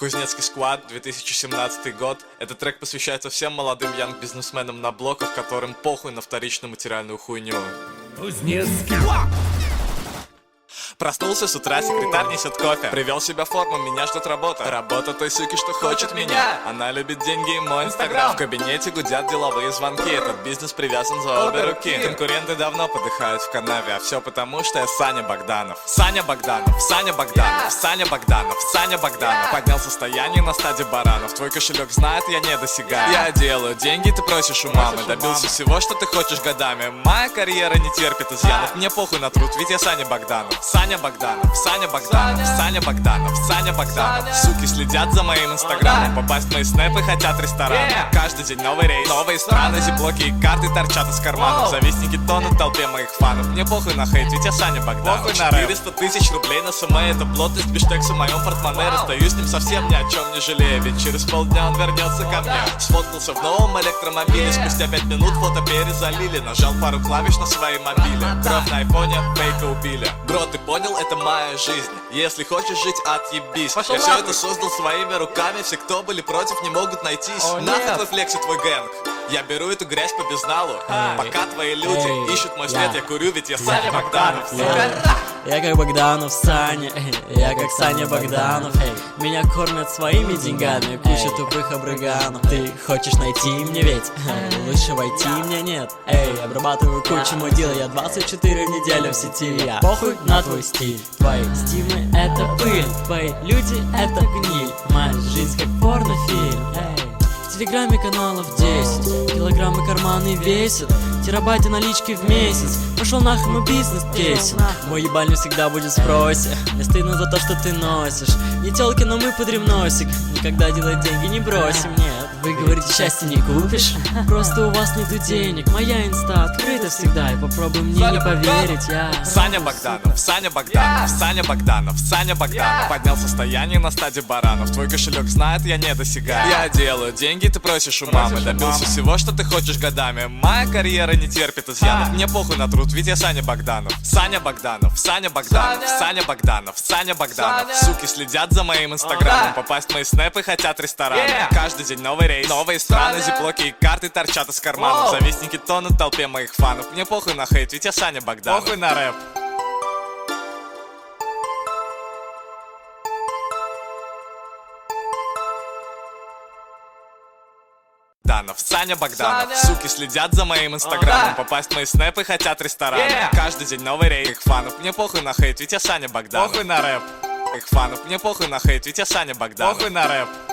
Кузнецкий сквад, 2017 год. Этот трек посвящается всем молодым янг-бизнесменам на блоках, которым похуй на вторичную материальную хуйню. Кузнецкий. Проснулся с утра, секретарь несет кофе. Привел себя в форму, меня ждет работа. Работа той суки, что хочет меня. Она любит деньги и мой инстаграм. В кабинете гудят деловые звонки. Этот бизнес привязан за обе руки. Конкуренты давно подыхают в канаве. А все потому, что я Саня Богданов. Саня Богданов, Саня Богданов, Саня Богданов, Саня Богданов. Поднял состояние на стадии баранов. Твой кошелек знает, я не досягаю. Я делаю деньги, ты просишь у мамы. Добился всего, что ты хочешь годами. Моя карьера не терпит изъянов. Мне похуй на труд, ведь я Саня Богданов. Саня Богданов, Саня Богданов, Саня Богданов, Саня Богданов. Суки следят за моим инстаграмом. Попасть в мои снэпы хотят рестораны. Каждый день новый рейс, новые страны. Зиблоки и карты торчат из карманов. Завистники тонут в толпе моих фанов. Мне похуй на хейт, ведь я Саня Богданов. 400 тысяч рублей на СМ. Это плотность биштекса в моем портмоне. Расстаюсь с ним совсем ни о чем не жалею. Ведь через полдня он вернется ко мне. Сфоткался в новом электромобиле. Спустя 5 минут фото перезалили. Нажал пару клавиш на своей мобиле. Кровь на айфоне, фейка убили. Бро, ты понял, это моя жизнь. Если хочешь жить, отъебись. Я все это создал своими руками. Все, кто были против, не могут найтись. Нахуй твой флекс и твой гэнг. Я беру эту грязь по безналу. Пока твои люди ищут мой след, я курю, ведь я Саня Богданов. Я как Богданов Саня, я как Саня Богданов. Меня кормят своими деньгами, куча тупых обрыганов. Ты хочешь найти мне ведь? Лучше войти мне нет. Обрабатываю кучу мудила, я 24 в неделю в сети. Я похуй на твой стиль. Твои стимы это пыль, твои люди это гниль. Моя жизнь как порнофильм. В телеграме каналов 10, килограммы карманы весят, терабайты налички в месяц. Пошел нахуй мой бизнес тесен. Мой ебальник всегда будет в спросе. Мне стыдно за то, что ты носишь. Не тёлки, но мы подрем носик. Никогда делать деньги не бросим, нет. Вы говорите, счастье не купишь. Просто у вас нету денег. Моя инста открыта всегда. И попробуй мне не поверить, я Саня Богданов, Саня Богданов, Саня Богданов, Саня Богданов. Поднял состояние на стадии баранов. Твой кошелек знает, я не досягаю. Я делаю деньги, ты просишь у мамы. Добился всего, что ты хочешь годами. Моя карьера не терпит изъянов. Мне похуй на труд, ведь я Саня Богданов. Саня Богданов, Саня Богданов, Саня Богданов, Саня Богданов. Суки следят за моим инстаграмом. Попасть в мои снэпы хотят рестораны. Каждый день новый рейс, новые страны. Зиблоки и карты торчат из карманов. Завистники тонут в толпе моих фанов. Мне похуй на хейт, ведь я Саня Богданов. Похуй на рэп. Саня Богданов. Суки следят за моим инстаграмом. Попасть в мои снэпы хотят рестораны. Каждый день новый рейс их фанов. Мне похуй на хейт, ведь я Саня Богданов. Похуй на рэп. Их фанов. Мне похуй на хейт, ведь я Саня Богданов. Похуй на рэп.